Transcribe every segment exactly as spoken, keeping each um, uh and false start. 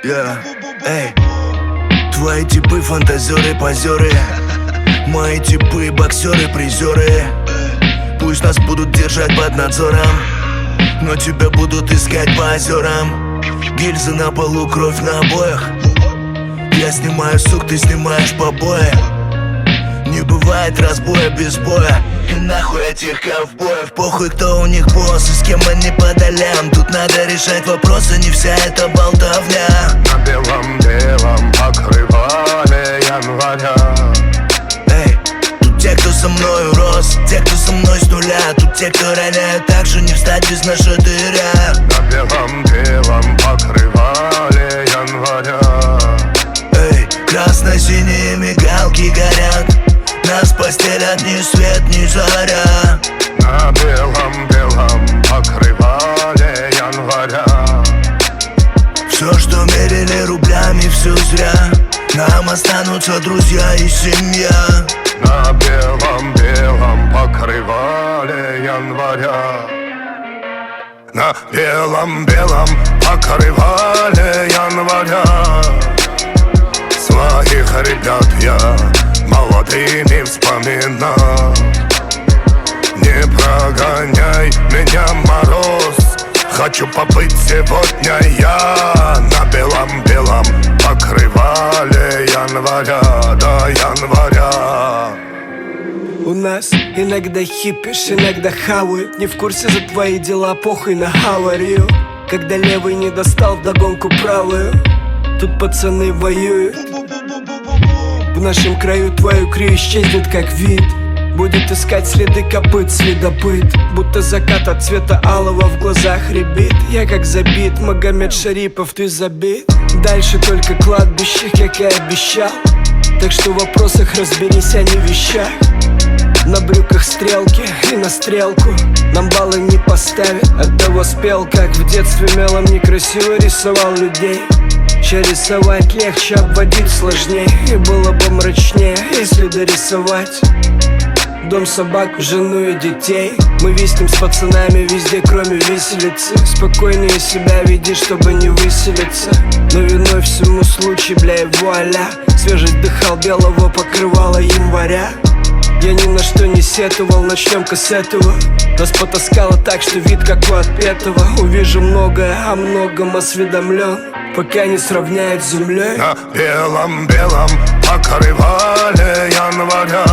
Yeah. Эй, твои типы фантазеры, позеры, мои типы боксеры, призеры. Пусть нас будут держать под надзором, но тебя будут искать по озерам. Гильзы на полу, кровь на обоях. Я снимаю сук, ты снимаешь побои. Не бывает разбоя без боя. И нахуй этих ковбоев. Похуй, кто у них босс и с кем они по долям. Тут надо решать вопросы, не вся эта болтовня. На белом-белом покрывале января. Эй, тут те, кто со мною рос, те, кто со мной с нуля. Тут те, кто роняют так же, не встать без нашатыря. На белом-белом покрывале января. Эй, красно-синие мигалки горят. Нас постелят ни свет, ни заря. На белом-белом покрывале января. Все, что мерили рублями, все зря. Нам останутся друзья и семья. На белом-белом покрывале января. На белом-белом покрывале января. Своих ребят я молодыми вспоминал. Не прогоняй меня, мороз. Хочу побыть сегодня я на белом-белом покрывале января, до января. У нас иногда хипишь, иногда хавают. Не в курсе за твои дела, похуй на аварию. Когда левый не достал вдогонку правую. Тут пацаны воюют. В нашем краю твою крию исчезнет как вид. Будет искать следы копыт следопыт. Будто закат от цвета алого в глазах рябит. Я как забит, Магомед Шарипов, ты забит. Дальше только кладбище, как и обещал. Так что в вопросах разберись, а не в вещах. На брюках стрелки и на стрелку нам баллы не поставят. Оттого спел, как в детстве мелом некрасиво рисовал людей. Ща рисовать легче, обводить сложнее. И было бы мрачнее, если дорисовать дом, собак, жену и детей. Мы виснем с пацанами везде, кроме виселицы. Спокойнее себя веди, чтобы не выселиться. Но виной всему случай, бля, и вуаля. Свежесть дыхал белого покрывала января. Я ни на что не сетовал, начнем-ка с этого. Нас потаскало так, что вид как у отпетого. Увижу многое, о многом осведомлен, пока не сравняют с землей. На белом-белом покрывале января.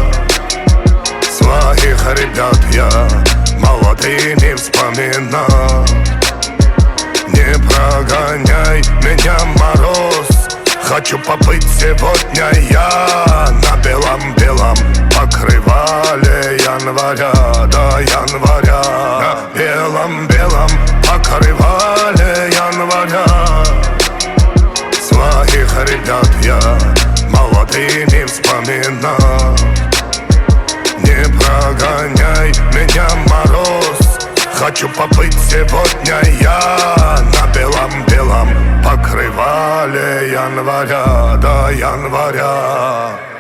Своих ребят я молодыми вспоминал. Не прогоняй меня, мороз. Хочу побыть сегодня я на белом-белом покрывале января, до января. На белом-белом покрывале января. Своих ребят я молодыми вспоминал. Не прогоняй меня, мороз. Хочу побыть сегодня я на белом-белом покрывале января, до января.